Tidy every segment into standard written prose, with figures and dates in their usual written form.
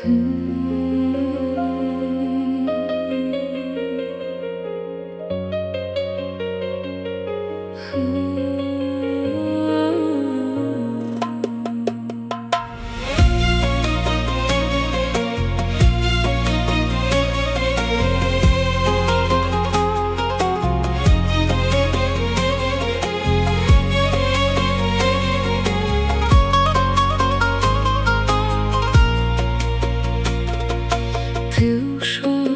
Ты ушел,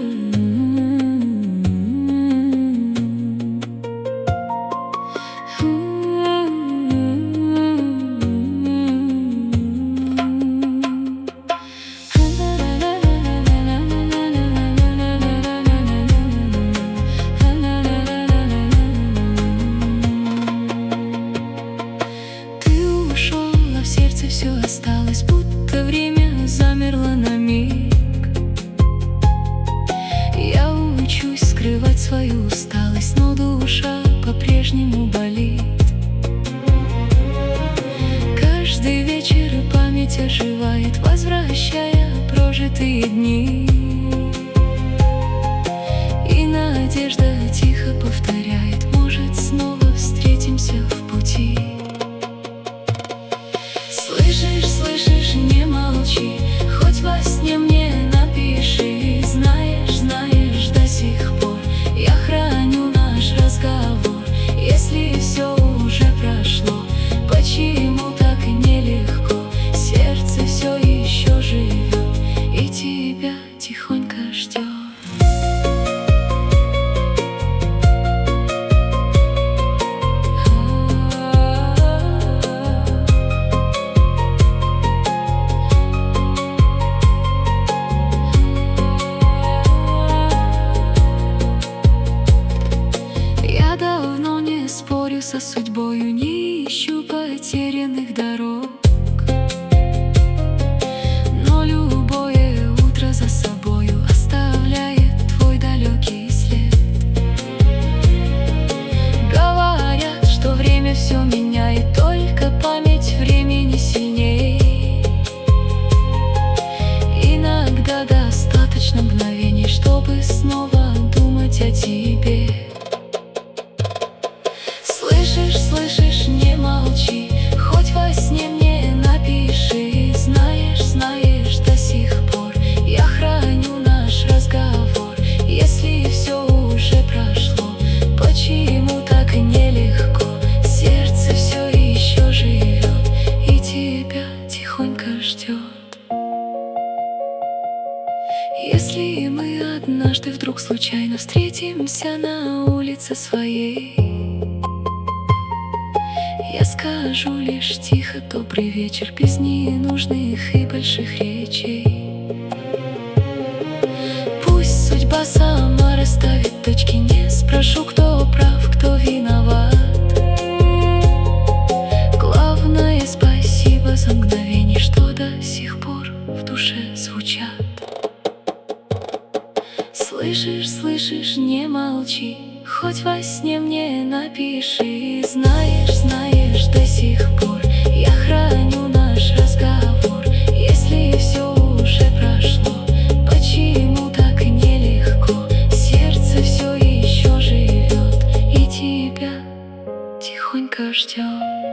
а в сердце все осталось, будто время замерло на миг. Я учусь скрывать свою усталость, но душа по-прежнему болит. Каждый вечер память оживает, возвращая прожитые дни. И надежда тихо повторяет: может, снова встретимся в пути. Слышишь, слышишь, не молчи, хоть во сне мне напиши. Знаешь, до сих пор я храню наш разговор. Если все уже прошло, почему так нелегко? Сердце все еще живет и тебя тихонько ждет. Давно не спорю со судьбою, не ищу потерянных дорог, но любое утро за собою оставляет твой далекий след. Говорят, что время все меняет, только память времени сильней. Иногда достаточно мгновений, чтобы снова думать о тебе. Слышишь, не молчи, хоть во сне мне напиши. Знаешь, до сих пор я храню наш разговор. Если все уже прошло, почему так нелегко? Сердце все еще живет и тебя тихонько ждет. Если мы однажды вдруг случайно встретимся на улице своей, я скажу лишь тихо: добрый вечер, без ненужных и больших речей. Пусть судьба сама расставит точки, не спрошу, кто прав, кто виноват. Главное, спасибо за мгновение, что до сих пор в душе звучат. Слышишь, не молчи, хоть во сне мне напиши. Знаешь, до сих пор я храню наш разговор. Если все уже прошло, почему так нелегко? Сердце все еще живет и тебя тихонько ждет.